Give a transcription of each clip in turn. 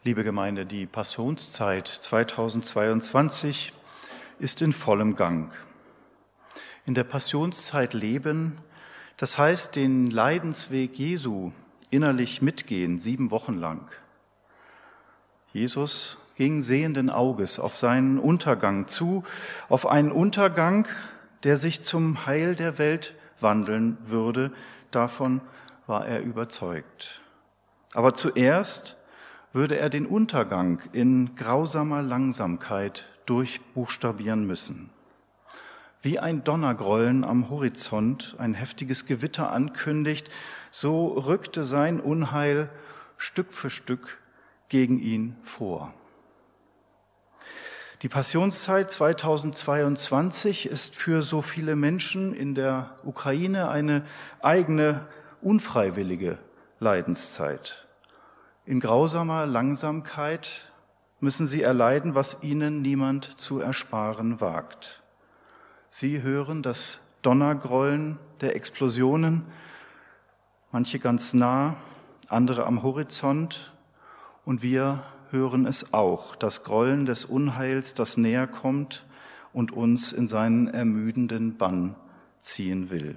Liebe Gemeinde, die Passionszeit 2022 ist in vollem Gang. In der Passionszeit leben, das heißt den Leidensweg Jesu innerlich mitgehen, 7 Wochen lang. Jesus ging sehenden Auges auf seinen Untergang zu, auf einen Untergang, der sich zum Heil der Welt wandeln würde. Davon war er überzeugt. Aber zuerst würde er den Untergang in grausamer Langsamkeit durchbuchstabieren müssen. Wie ein Donnergrollen am Horizont ein heftiges Gewitter ankündigt, so rückte sein Unheil Stück für Stück gegen ihn vor. Die Passionszeit 2022 ist für so viele Menschen in der Ukraine eine eigene, unfreiwillige Leidenszeit. In grausamer Langsamkeit müssen sie erleiden, was ihnen niemand zu ersparen wagt. Sie hören das Donnergrollen der Explosionen, manche ganz nah, andere am Horizont, und wir hören es auch, das Grollen des Unheils, das näher kommt und uns in seinen ermüdenden Bann ziehen will.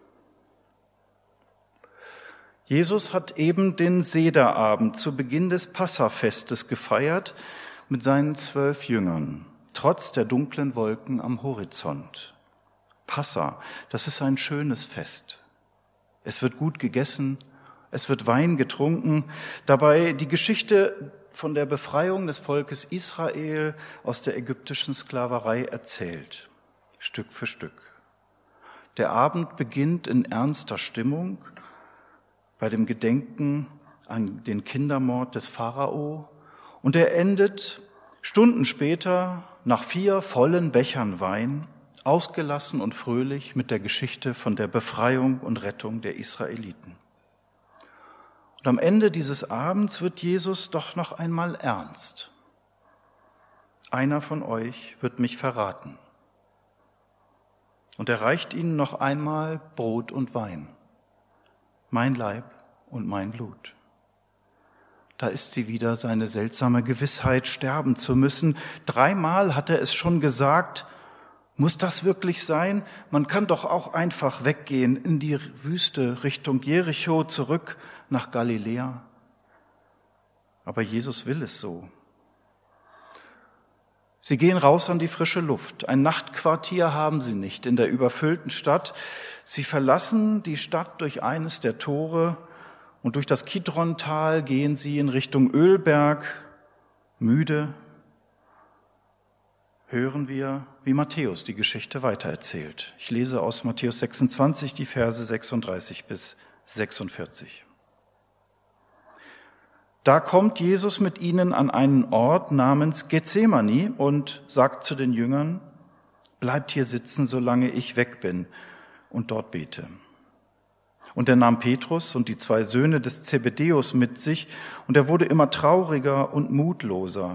Jesus hat eben den Sederabend zu Beginn des Passafestes gefeiert mit seinen 12 Jüngern, trotz der dunklen Wolken am Horizont. Passa, das ist ein schönes Fest. Es wird gut gegessen, es wird Wein getrunken, dabei die Geschichte von der Befreiung des Volkes Israel aus der ägyptischen Sklaverei erzählt, Stück für Stück. Der Abend beginnt in ernster Stimmung bei dem Gedenken an den Kindermord des Pharao, und er endet Stunden später nach 4 vollen Bechern Wein, ausgelassen und fröhlich mit der Geschichte von der Befreiung und Rettung der Israeliten. Und am Ende dieses Abends wird Jesus doch noch einmal ernst. Einer von euch wird mich verraten. Und er reicht ihnen noch einmal Brot und Wein. Mein Leib und mein Blut. Da ist sie wieder, seine seltsame Gewissheit, sterben zu müssen. 3-mal hat er es schon gesagt. Muss das wirklich sein? Man kann doch auch einfach weggehen in die Wüste Richtung Jericho, zurück nach Galiläa. Aber Jesus will es so. Sie gehen raus an die frische Luft. Ein Nachtquartier haben sie nicht in der überfüllten Stadt. Sie verlassen die Stadt durch eines der Tore und durch das Kidrontal gehen sie in Richtung Ölberg. Müde hören wir, wie Matthäus die Geschichte weitererzählt. Ich lese aus Matthäus 26 die Verse 36 bis 46. Da kommt Jesus mit ihnen an einen Ort namens Gethsemane und sagt zu den Jüngern: Bleibt hier sitzen, solange ich weg bin und dort bete. Und er nahm Petrus und die 2 Söhne des Zebedäus mit sich, und er wurde immer trauriger und mutloser.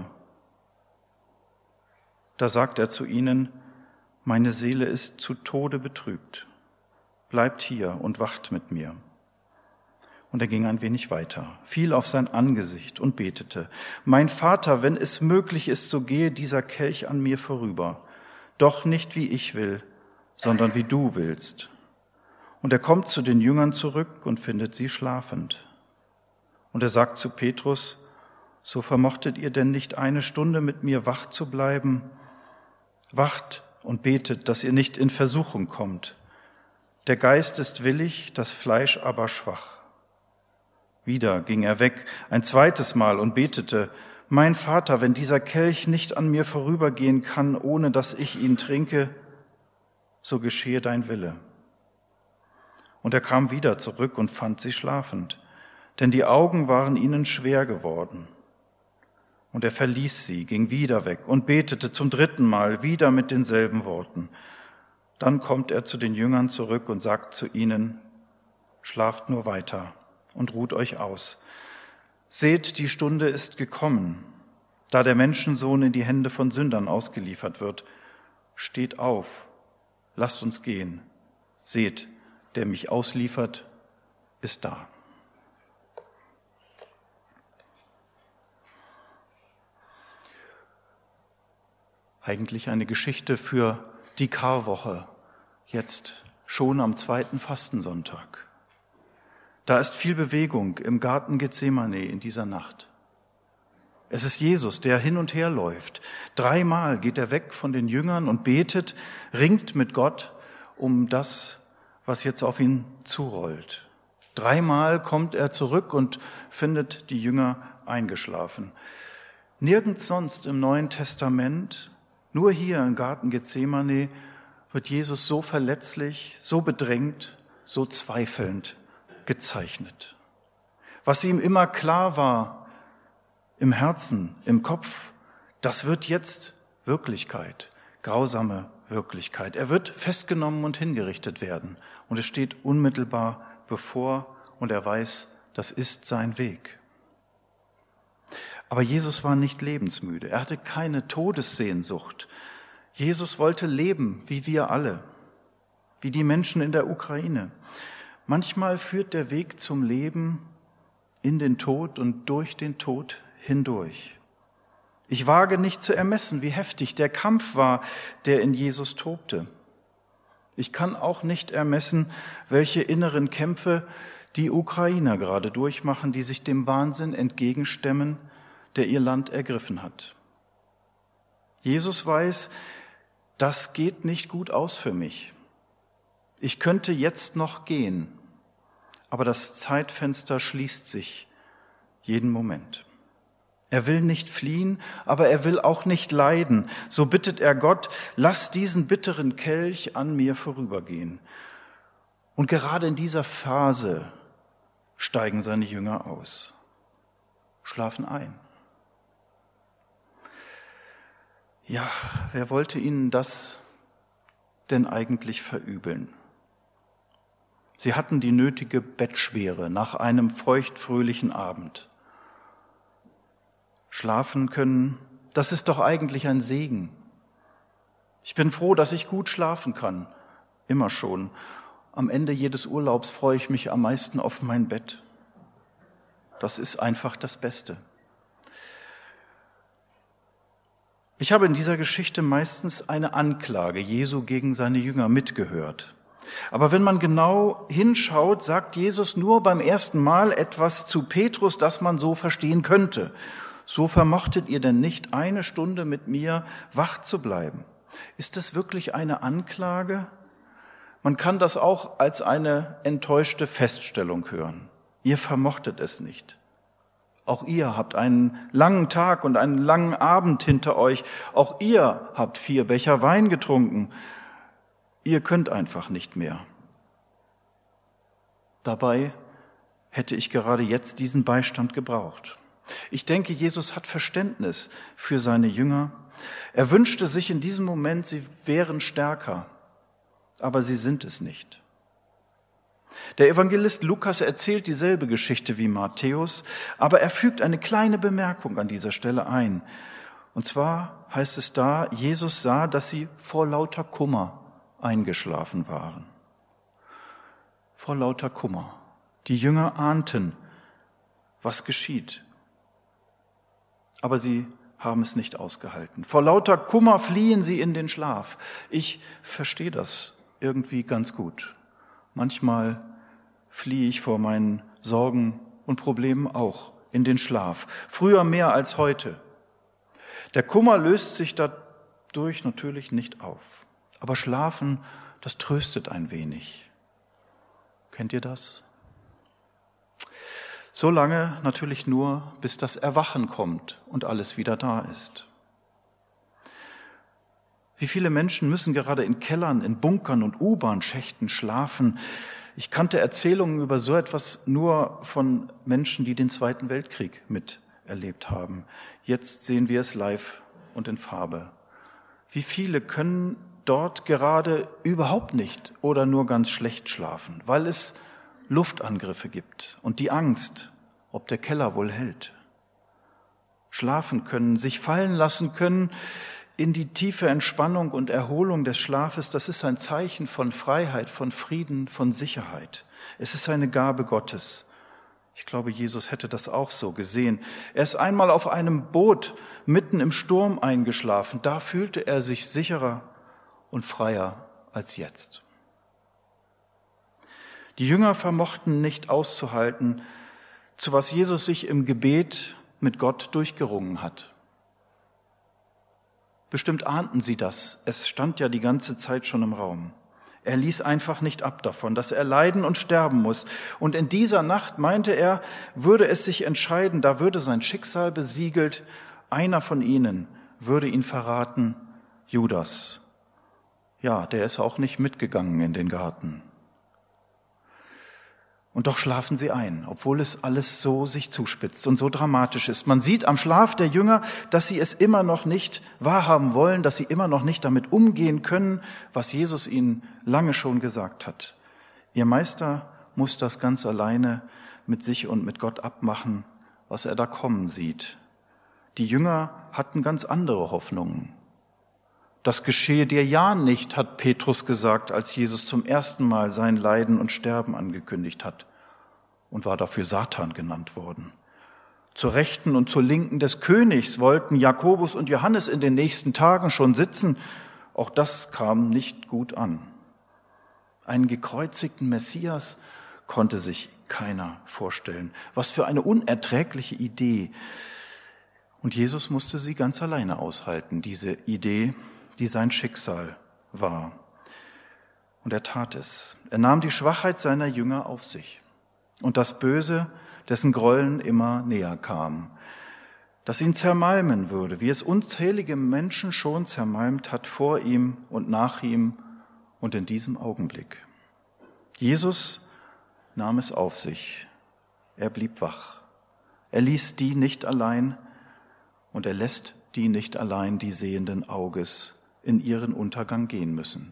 Da sagt er zu ihnen: Meine Seele ist zu Tode betrübt. Bleibt hier und wacht mit mir. Und er ging ein wenig weiter, fiel auf sein Angesicht und betete: Mein Vater, wenn es möglich ist, so gehe dieser Kelch an mir vorüber. Doch nicht wie ich will, sondern wie du willst. Und er kommt zu den Jüngern zurück und findet sie schlafend. Und er sagt zu Petrus: So vermochtet ihr denn nicht 1 Stunde mit mir wach zu bleiben? Wacht und betet, dass ihr nicht in Versuchung kommt. Der Geist ist willig, das Fleisch aber schwach. Wieder ging er weg, ein 2. Mal, und betete: Mein Vater, wenn dieser Kelch nicht an mir vorübergehen kann, ohne dass ich ihn trinke, so geschehe dein Wille. Und er kam wieder zurück und fand sie schlafend, denn die Augen waren ihnen schwer geworden. Und er verließ sie, ging wieder weg und betete zum 3. Mal, wieder mit denselben Worten. Dann kommt er zu den Jüngern zurück und sagt zu ihnen: Schlaft nur weiter und ruht euch aus. Seht, die Stunde ist gekommen, da der Menschensohn in die Hände von Sündern ausgeliefert wird. Steht auf, lasst uns gehen. Seht, der mich ausliefert, ist da. Eigentlich eine Geschichte für die Karwoche, jetzt schon am 2. Fastensonntag. Da ist viel Bewegung im Garten Gethsemane in dieser Nacht. Es ist Jesus, der hin und her läuft. 3-mal geht er weg von den Jüngern und betet, ringt mit Gott um das, was jetzt auf ihn zurollt. 3-mal kommt er zurück und findet die Jünger eingeschlafen. Nirgends sonst im Neuen Testament, nur hier im Garten Gethsemane, wird Jesus so verletzlich, so bedrängt, so zweifelnd gezeichnet. Was ihm immer klar war, im Herzen, im Kopf, das wird jetzt Wirklichkeit, grausame Wirklichkeit. Er wird festgenommen und hingerichtet werden. Und es steht unmittelbar bevor und er weiß, das ist sein Weg. Aber Jesus war nicht lebensmüde. Er hatte keine Todessehnsucht. Jesus wollte leben, wie wir alle, wie die Menschen in der Ukraine. Manchmal führt der Weg zum Leben in den Tod und durch den Tod hindurch. Ich wage nicht zu ermessen, wie heftig der Kampf war, der in Jesus tobte. Ich kann auch nicht ermessen, welche inneren Kämpfe die Ukrainer gerade durchmachen, die sich dem Wahnsinn entgegenstemmen, der ihr Land ergriffen hat. Jesus weiß, das geht nicht gut aus für mich. Ich könnte jetzt noch gehen, aber das Zeitfenster schließt sich jeden Moment. Er will nicht fliehen, aber er will auch nicht leiden. So bittet er Gott, lass diesen bitteren Kelch an mir vorübergehen. Und gerade in dieser Phase steigen seine Jünger aus, schlafen ein. Ja, wer wollte ihnen das denn eigentlich verübeln? Sie hatten die nötige Bettschwere nach einem feuchtfröhlichen Abend. Schlafen können, das ist doch eigentlich ein Segen. Ich bin froh, dass ich gut schlafen kann, immer schon. Am Ende jedes Urlaubs freue ich mich am meisten auf mein Bett. Das ist einfach das Beste. Ich habe in dieser Geschichte meistens eine Anklage Jesu gegen seine Jünger mitgehört. Aber wenn man genau hinschaut, sagt Jesus nur beim ersten Mal etwas zu Petrus, das man so verstehen könnte. So vermochtet ihr denn nicht 1 Stunde mit mir wach zu bleiben? Ist das wirklich eine Anklage? Man kann das auch als eine enttäuschte Feststellung hören. Ihr vermochtet es nicht. Auch ihr habt einen langen Tag und einen langen Abend hinter euch. Auch ihr habt 4 Becher Wein getrunken. Ihr könnt einfach nicht mehr. Dabei hätte ich gerade jetzt diesen Beistand gebraucht. Ich denke, Jesus hat Verständnis für seine Jünger. Er wünschte sich in diesem Moment, sie wären stärker, aber sie sind es nicht. Der Evangelist Lukas erzählt dieselbe Geschichte wie Matthäus, aber er fügt eine kleine Bemerkung an dieser Stelle ein. Und zwar heißt es da, Jesus sah, dass sie vor lauter Kummer eingeschlafen waren. Vor lauter Kummer. Die Jünger ahnten, was geschieht. Aber sie haben es nicht ausgehalten. Vor lauter Kummer fliehen sie in den Schlaf. Ich verstehe das irgendwie ganz gut. Manchmal fliehe ich vor meinen Sorgen und Problemen auch in den Schlaf. Früher mehr als heute. Der Kummer löst sich dadurch natürlich nicht auf. Aber Schlafen, das tröstet ein wenig. Kennt ihr das? So lange natürlich nur, bis das Erwachen kommt und alles wieder da ist. Wie viele Menschen müssen gerade in Kellern, in Bunkern und U-Bahn-Schächten schlafen? Ich kannte Erzählungen über so etwas nur von Menschen, die den Zweiten Weltkrieg miterlebt haben. Jetzt sehen wir es live und in Farbe. Wie viele können dort gerade überhaupt nicht oder nur ganz schlecht schlafen, weil es Luftangriffe gibt und die Angst, ob der Keller wohl hält. Schlafen können, sich fallen lassen können in die tiefe Entspannung und Erholung des Schlafes, das ist ein Zeichen von Freiheit, von Frieden, von Sicherheit. Es ist eine Gabe Gottes. Ich glaube, Jesus hätte das auch so gesehen. Er ist einmal auf einem Boot mitten im Sturm eingeschlafen. Da fühlte er sich sicherer und freier als jetzt. Die Jünger vermochten nicht auszuhalten, zu was Jesus sich im Gebet mit Gott durchgerungen hat. Bestimmt ahnten sie das. Es stand ja die ganze Zeit schon im Raum. Er ließ einfach nicht ab davon, dass er leiden und sterben muss. Und in dieser Nacht, meinte er, würde es sich entscheiden, da würde sein Schicksal besiegelt. Einer von ihnen würde ihn verraten, Judas. Ja, der ist auch nicht mitgegangen in den Garten. Und doch schlafen sie ein, obwohl es alles so sich zuspitzt und so dramatisch ist. Man sieht am Schlaf der Jünger, dass sie es immer noch nicht wahrhaben wollen, dass sie immer noch nicht damit umgehen können, was Jesus ihnen lange schon gesagt hat. Ihr Meister muss das ganz alleine mit sich und mit Gott abmachen, was er da kommen sieht. Die Jünger hatten ganz andere Hoffnungen. Das geschehe dir ja nicht, hat Petrus gesagt, als Jesus zum ersten Mal sein Leiden und Sterben angekündigt hat und war dafür Satan genannt worden. Zur Rechten und zur Linken des Königs wollten Jakobus und Johannes in den nächsten Tagen schon sitzen. Auch das kam nicht gut an. Einen gekreuzigten Messias konnte sich keiner vorstellen. Was für eine unerträgliche Idee. Und Jesus musste sie ganz alleine aushalten, diese Idee, die sein Schicksal war. Und er tat es. Er nahm die Schwachheit seiner Jünger auf sich und das Böse, dessen Grollen immer näher kam, das ihn zermalmen würde, wie es unzählige Menschen schon zermalmt hat vor ihm und nach ihm und in diesem Augenblick. Jesus nahm es auf sich. Er blieb wach. Er ließ die nicht allein und er lässt die nicht allein, die sehenden Auges, in ihren Untergang gehen müssen.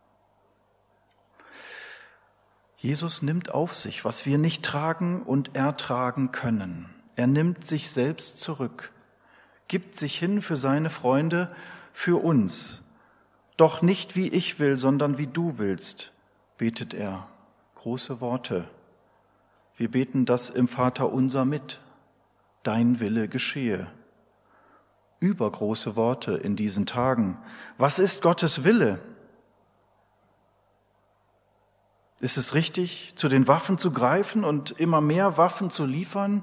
Jesus nimmt auf sich, was wir nicht tragen und ertragen können. Er nimmt sich selbst zurück, gibt sich hin für seine Freunde, für uns. Doch nicht wie ich will, sondern wie du willst, betet er. Große Worte. Wir beten das im Vaterunser mit. Dein Wille geschehe. Übergroße Worte in diesen Tagen. Was ist Gottes Wille? Ist es richtig, zu den Waffen zu greifen und immer mehr Waffen zu liefern?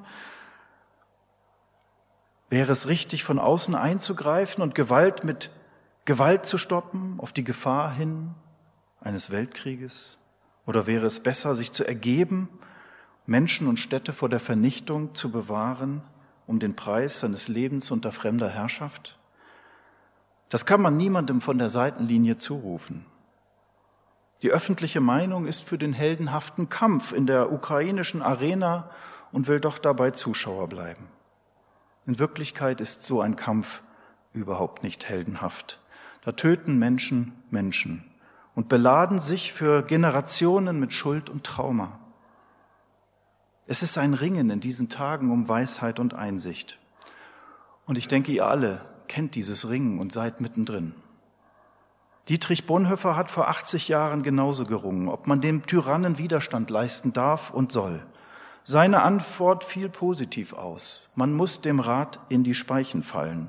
Wäre es richtig, von außen einzugreifen und Gewalt mit Gewalt zu stoppen, auf die Gefahr hin eines Weltkrieges? Oder wäre es besser, sich zu ergeben, Menschen und Städte vor der Vernichtung zu bewahren, um den Preis seines Lebens unter fremder Herrschaft? Das kann man niemandem von der Seitenlinie zurufen. Die öffentliche Meinung ist für den heldenhaften Kampf in der ukrainischen Arena und will doch dabei Zuschauer bleiben. In Wirklichkeit ist so ein Kampf überhaupt nicht heldenhaft. Da töten Menschen Menschen und beladen sich für Generationen mit Schuld und Trauma. Es ist ein Ringen in diesen Tagen um Weisheit und Einsicht. Und ich denke, ihr alle kennt dieses Ringen und seid mittendrin. Dietrich Bonhoeffer hat vor 80 Jahren genauso gerungen, ob man dem Tyrannen Widerstand leisten darf und soll. Seine Antwort fiel positiv aus. Man muss dem Rat in die Speichen fallen.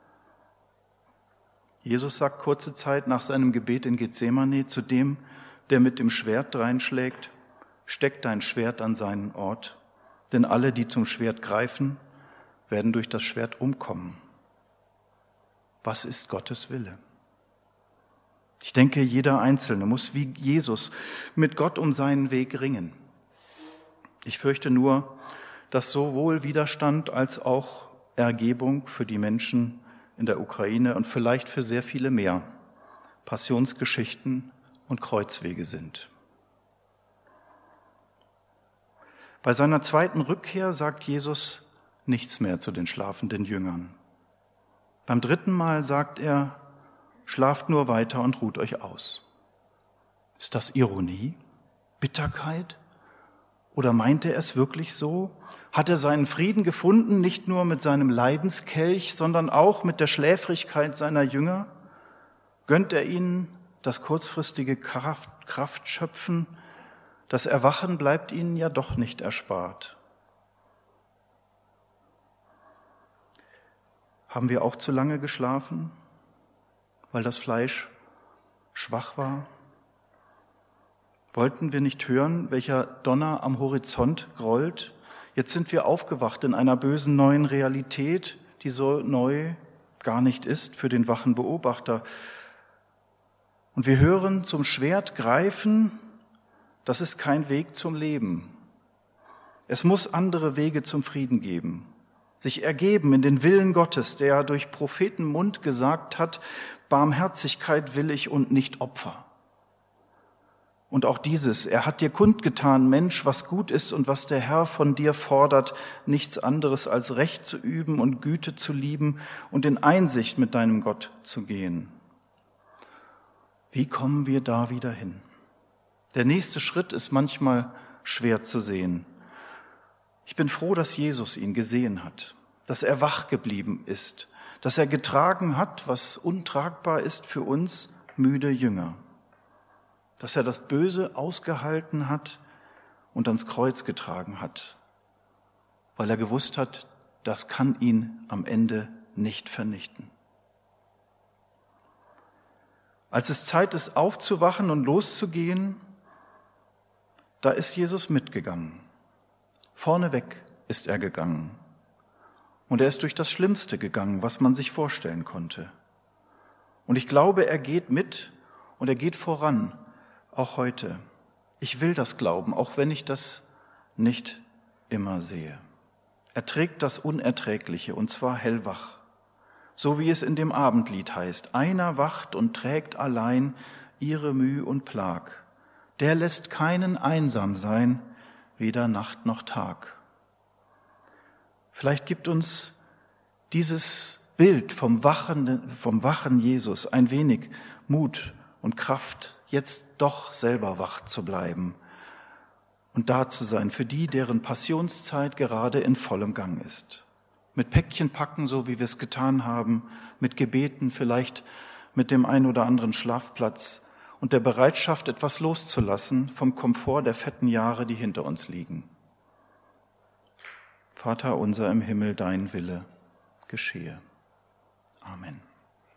Jesus sagt kurze Zeit nach seinem Gebet in Gethsemane zu dem, der mit dem Schwert dreinschlägt: Steck dein Schwert an seinen Ort, denn alle, die zum Schwert greifen, werden durch das Schwert umkommen. Was ist Gottes Wille? Ich denke, jeder Einzelne muss wie Jesus mit Gott um seinen Weg ringen. Ich fürchte nur, dass sowohl Widerstand als auch Ergebung für die Menschen in der Ukraine und vielleicht für sehr viele mehr Passionsgeschichten und Kreuzwege sind. Bei seiner zweiten Rückkehr sagt Jesus nichts mehr zu den schlafenden Jüngern. Beim dritten Mal sagt er: Schlaft nur weiter und ruht euch aus. Ist das Ironie? Bitterkeit? Oder meint er es wirklich so? Hat er seinen Frieden gefunden, nicht nur mit seinem Leidenskelch, sondern auch mit der Schläfrigkeit seiner Jünger? Gönnt er ihnen das kurzfristige Kraftschöpfen? Das Erwachen bleibt ihnen ja doch nicht erspart. Haben wir auch zu lange geschlafen, weil das Fleisch schwach war? Wollten wir nicht hören, welcher Donner am Horizont grollt? Jetzt sind wir aufgewacht in einer bösen neuen Realität, die so neu gar nicht ist für den wachen Beobachter. Und wir hören zum Schwert greifen, das ist kein Weg zum Leben. Es muss andere Wege zum Frieden geben. Sich ergeben in den Willen Gottes, der durch Prophetenmund gesagt hat, Barmherzigkeit will ich und nicht Opfer. Und auch dieses, er hat dir kundgetan, Mensch, was gut ist und was der Herr von dir fordert, nichts anderes als Recht zu üben und Güte zu lieben und in Einsicht mit deinem Gott zu gehen. Wie kommen wir da wieder hin? Der nächste Schritt ist manchmal schwer zu sehen. Ich bin froh, dass Jesus ihn gesehen hat, dass er wach geblieben ist, dass er getragen hat, was untragbar ist für uns müde Jünger, dass er das Böse ausgehalten hat und ans Kreuz getragen hat, weil er gewusst hat, das kann ihn am Ende nicht vernichten. Als es Zeit ist, aufzuwachen und loszugehen, da ist Jesus mitgegangen. Vorneweg ist er gegangen. Und er ist durch das Schlimmste gegangen, was man sich vorstellen konnte. Und ich glaube, er geht mit und er geht voran, auch heute. Ich will das glauben, auch wenn ich das nicht immer sehe. Er trägt das Unerträgliche, und zwar hellwach. So wie es in dem Abendlied heißt, einer wacht und trägt allein ihre Müh und Plag. Der lässt keinen einsam sein, weder Nacht noch Tag. Vielleicht gibt uns dieses Bild vom wachen Jesus ein wenig Mut und Kraft, jetzt doch selber wach zu bleiben und da zu sein für die, deren Passionszeit gerade in vollem Gang ist. Mit Päckchen packen, so wie wir es getan haben, mit Gebeten, vielleicht mit dem ein oder anderen Schlafplatz und der Bereitschaft, etwas loszulassen vom Komfort der fetten Jahre, die hinter uns liegen. Vater unser im Himmel, dein Wille geschehe. Amen.